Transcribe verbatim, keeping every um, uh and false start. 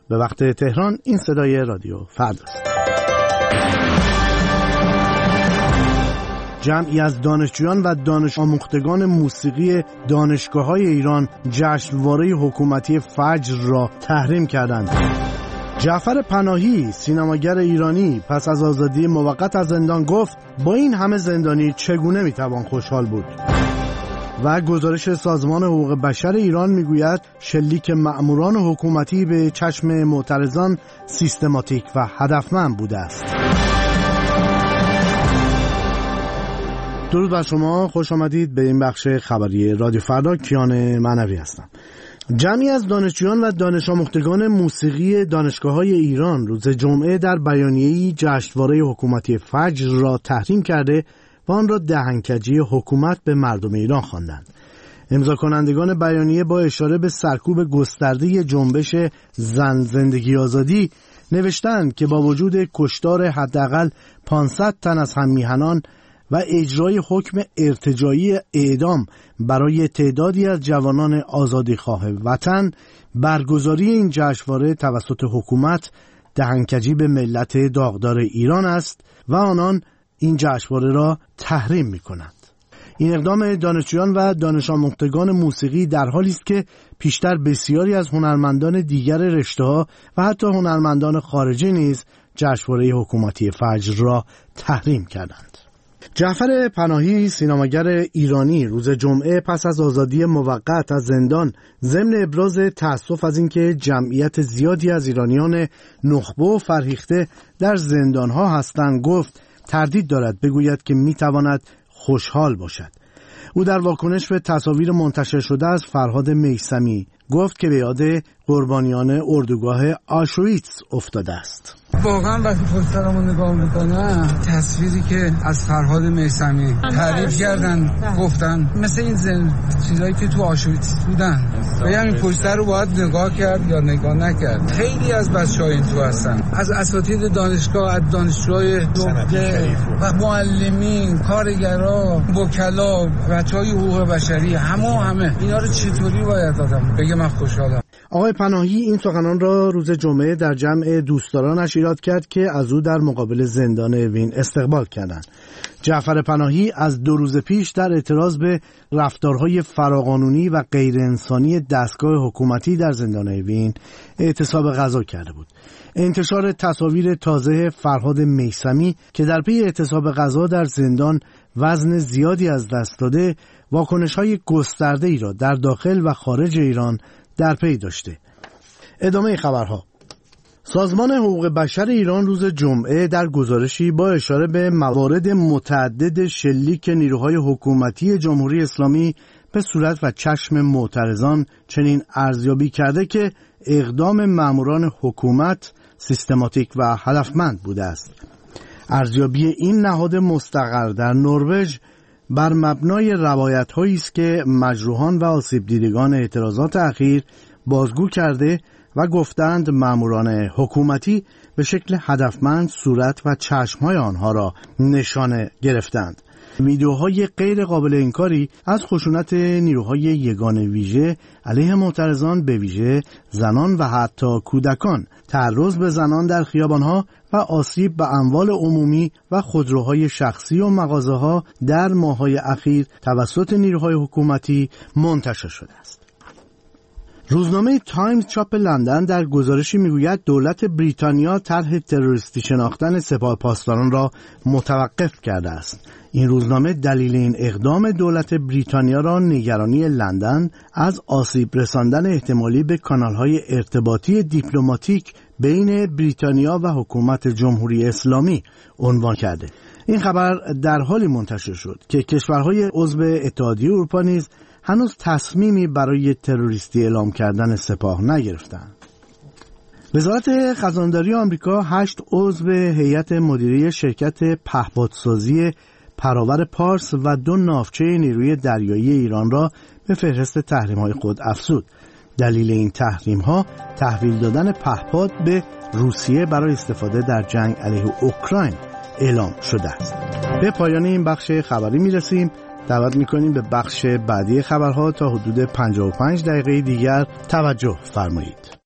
به وقت تهران این صدای رادیو فرداست. جمعی از دانشجویان و دانش آموختگان موسیقی دانشگاه‌های ایران جشنواره حکومتی فجر را تحریم کردند. جعفر پناهی، سینماگر ایرانی، پس از آزادی موقت از زندان گفت با این همه زندانی چگونه میتوان خوشحال بود؟ و گزارش سازمان حقوق بشر ایران میگوید شلیک مأموران حکومتی به چشم معترضان سیستماتیک و هدفمند بوده است. درود بر شما، خوش آمدید به این بخش خبری رادیو فردا. کیان معنوی هستم. جمعی از دانشجویان و دانش آموختگان موسیقی دانشگاه‌های ایران روز جمعه در بیانیه‌ای جشنواره حکومتی فجر را تحریم کرده و آن را دهنکجی حکومت به مردم ایران خواندند. امضا کنندگان بیانیه با اشاره به سرکوب گسترده جنبش زن زندگی آزادی نوشتند که با وجود کشتار حداقل پانصد تن از هم‌میهنان و اجرای حکم ارتجاعی اعدام برای تعدادی از جوانان آزادیخواه وطن، برگزاری این جشنواره توسط حکومت دهنکجی به ملت داغدار ایران است و آنان این جشنواره را تحریم می‌کنند. این اقدام دانشجویان و دانش آموختگان موسیقی در حالی است که پیشتر بسیاری از هنرمندان دیگر رشته‌ها و حتی هنرمندان خارجی نیز جشنواره حکومتی فجر را تحریم کردند. جعفر پناهی، سینماگر ایرانی، روز جمعه پس از آزادی موقت از زندان ضمن ابراز تأسف از اینکه جمعیت زیادی از ایرانیان نخبه و فرهیخته در زندان‌ها هستند گفت تردید دارد بگوید که می‌تواند خوشحال باشد. او در واکنش به تصاویر منتشر شده از فرهاد میثمی گفت که به یاد قربانیان اردوگاه آشویتس افتاده است. واقعا وقتی پسترمو نگاه میکنم تصویری که از فرهاد میثمی تعریف کردن گفتن مثل این زن... چیزایی که تو آشویتس بودن و همین پستر رو باید نگاه کرد یا نگاه نکرد. خیلی از بچه‌ها این تو هستن، از اساتید دانشگاه، از دانشجوهای دکتر و معلمین، کارگرا، وکلا، بچهای حقوق بشری، همه همه اینا رو چطوری باید آدم بگه من خوشحالم. آقای پناهی این سخنان را روز جمعه در جمع دوستدارانش ایراد کرد که از او در مقابل زندان وین استقبال کردند. جعفر پناهی از دو روز پیش در اعتراض به رفتارهای فراقانونی و غیر انسانی دستگاه حکومتی در زندان وین اعتصاب غذا کرده بود. انتشار تصاویر تازه فرهاد میثمی که در پی اعتصاب غذا در زندان وزن زیادی از دست داده، واکنش‌های گسترده‌ای را در داخل و خارج ایران در پی داشته. ادامه خبرها. سازمان حقوق بشر ایران روز جمعه در گزارشی با اشاره به موارد متعدد شلیک نیروهای حکومتی جمهوری اسلامی به صورت و چشم معترضان چنین ارزیابی کرده که اقدام ماموران حکومت سیستماتیک و هدفمند بوده است. ارزیابی این نهاد مستقر در نروژ بر مبنای روایت‌هایی است که مجروحان و آسیب دیدگان اعتراضات اخیر بازگو کرده و گفتند ماموران حکومتی به شکل هدفمند صورت و چشم‌های آنها را نشانه گرفتند. ویدیوهای غیر قابل انکاری از خشونت نیروهای یگان ویژه علیه معترضان به ویژه زنان و حتی کودکان، تعرض به زنان در خیابانها و آسیب به اموال عمومی و خودروهای شخصی و مغازه‌ها در ماه‌های اخیر توسط نیروهای حکومتی منتشر شده است. روزنامه تایمز چاپ لندن در گزارشی میگوید دولت بریتانیا طرح تروریستی شناختن سپاه پاسداران را متوقف کرده است. این روزنامه دلیل این اقدام دولت بریتانیا را نگرانی لندن از آسیب رساندن احتمالی به کانال‌های ارتباطی دیپلماتیک بین بریتانیا و حکومت جمهوری اسلامی عنوان کرده. این خبر در حالی منتشر شد که کشورهای عضو اتحادیه اروپا نیز هنوز تصمیمی برای تروریستی اعلام کردن سپاه نگرفتند. وزارت خزانداری آمریکا هشت عضو هیئت مدیره شرکت پهپادسازی پراور پارس و دو ناوچه نیروی دریایی ایران را به فهرست تحریم‌های خود افزود. دلیل این تحریم‌ها تحویل دادن پهپاد به روسیه برای استفاده در جنگ علیه اوکراین اعلام شده است. به پایان این بخش خبری می‌رسیم. دعوت می‌کنیم به بخش بعدی خبرها تا حدود پنجاه و پنج دقیقه دیگر توجه فرمایید.